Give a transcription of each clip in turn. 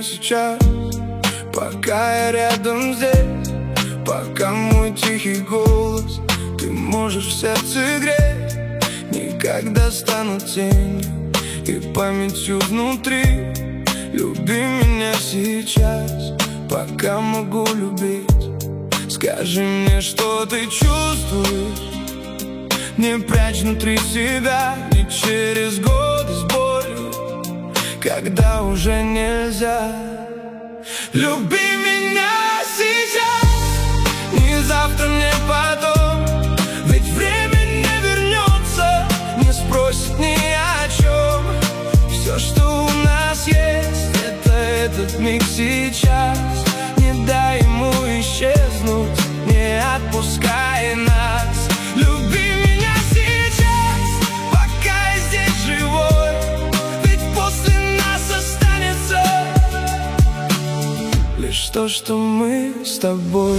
сейчас, пока я рядом здесь, пока мой тихий голос ты можешь в сердце греть. Никогда стану тенью и памятью внутри. Люби меня сейчас, пока могу любить. Скажи мне, что ты чувствуешь, не прячь внутри себя, не через годы с болью, когда уже нельзя. Люби меня сейчас, не завтра, не потом, ведь время не вернется, не спросит ни о чем. Все, что у нас есть, это этот миг сейчас. Не дай ему исчезнуть, не отпускай нас. Люби меня сейчас, пока я здесь живой, ведь после нас останется лишь то, что мы с тобой.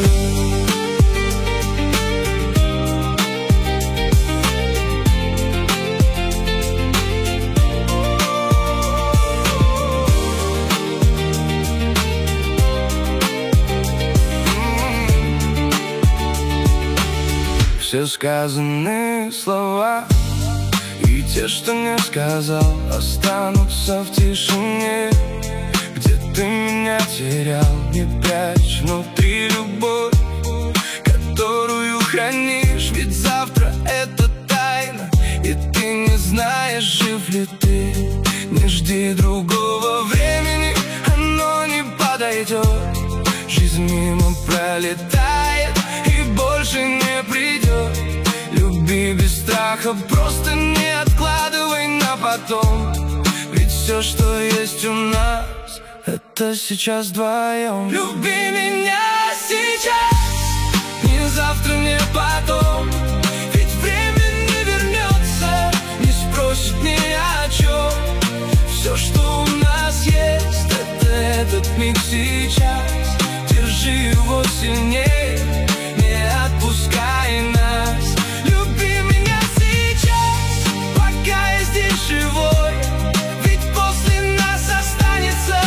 Все сказанные слова и те, что не сказал, останутся в тишине, где ты меня терял. Не прячь внутри любовь, которую хранишь, ведь завтра это тайна, и ты не знаешь, жив ли ты. Не жди другого времени, оно не подойдет. Жизнь мимо пролетает и больше не придет. Люби без страха, просто не откладывай на потом, ведь все, что есть у нас, это сейчас вдвоем. Люби меня сейчас, не завтра, не потом, ведь время не вернется, не спросит ни о чем. Все, что у нас есть, это этот миг сейчас. Держи его сильнее, не отпускай нас. Люби меня сейчас, пока я здесь живой, ведь после нас останется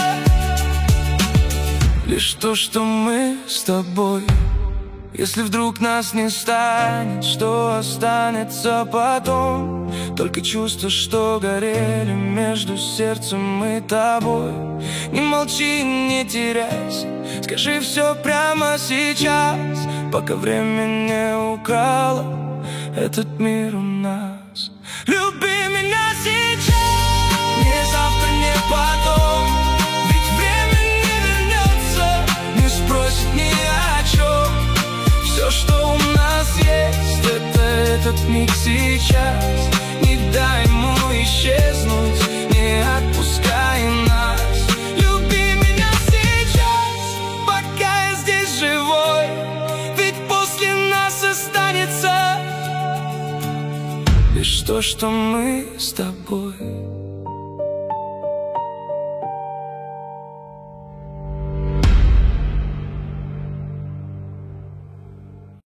лишь то, что мы с тобой. Если вдруг нас не станет, что останется потом? Только чувства, что горели между сердцем и тобой. Не молчи, не теряйся, скажи все прямо сейчас, пока время не украло этот мир у нас. Люби меня сейчас, не завтра, не потом, ведь время не вернется, не спросит ни о чем. Все, что у нас есть, это этот миг сейчас. Не дай ему исчезнуть, не отпускай нас. Люби меня сейчас, пока я здесь живой, ведь после нас останется лишь то, что мы с тобой.